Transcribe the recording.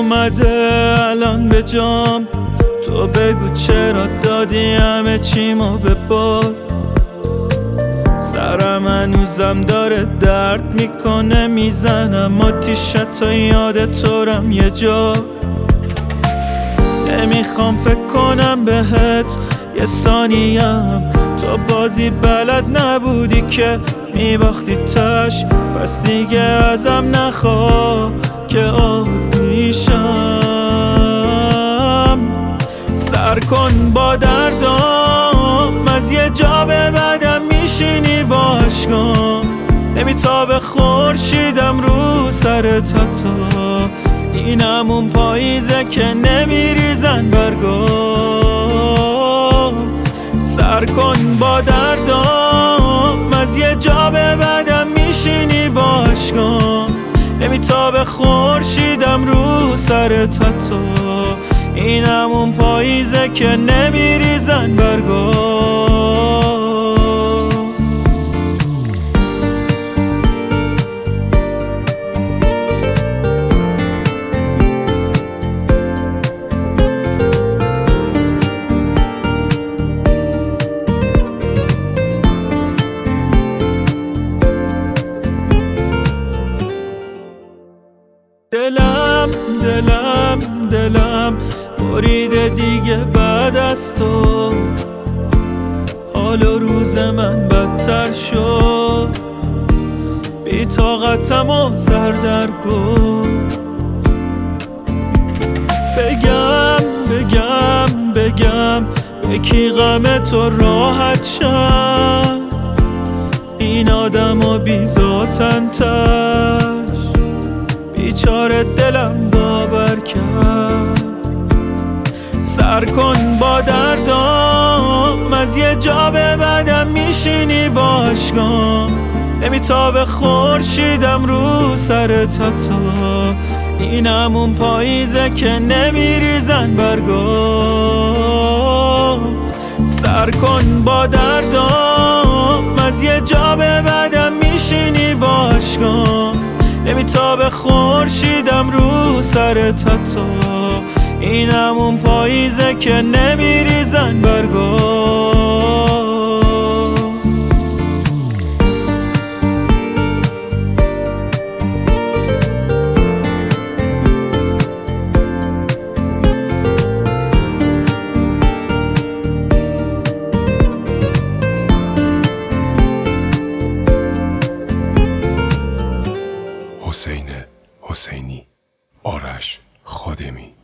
اومده الان به جام، تو بگو چرا دادی همه چیمو به باد. سرم هنوزم داره درد میکنه، میزنم آتیشت و یاد تورم یه جا. نمیخوام فکر کنم بهت یه ثانیم، تو بازی بلد نبودی که میباختی تش. پس دیگه ازم نخواه که عادیشم. سر کن با دردام، از یه جا به بعدم میشینی با عشقام. نمیتابه خورشیدم رو سر تا اینم اون پاییزه که نمیریزن برگا. سر کن با دردام، از یه جا به بعدم میشینی با عشقام. نمیتابه خورشیدم رو سر تا اینم اون پاییزه که نمیریزن برگا. دلم بریده دیگه بعد از تو. حال و روز من بدتر شد، بی طاقتم و سردرگم. بگم یکی غم تو راحت شد. این آدم و بی ذاتن تش، بیچاره دلم باور کرد. سر کن با دردام، از یه جا به بعدم میشینی با عشقام. نمیتابه خورشیدم رو سر تا اینم اون پاییزه که نمیریزن برگا. سر کن با دردام، از یه جا به بعدم میشینی با عشقام. نمیتابه خورشیدم رو سر تا اینم اون پاییزه که نمیریزن برگا. حسین حسینی، آرش خادمی.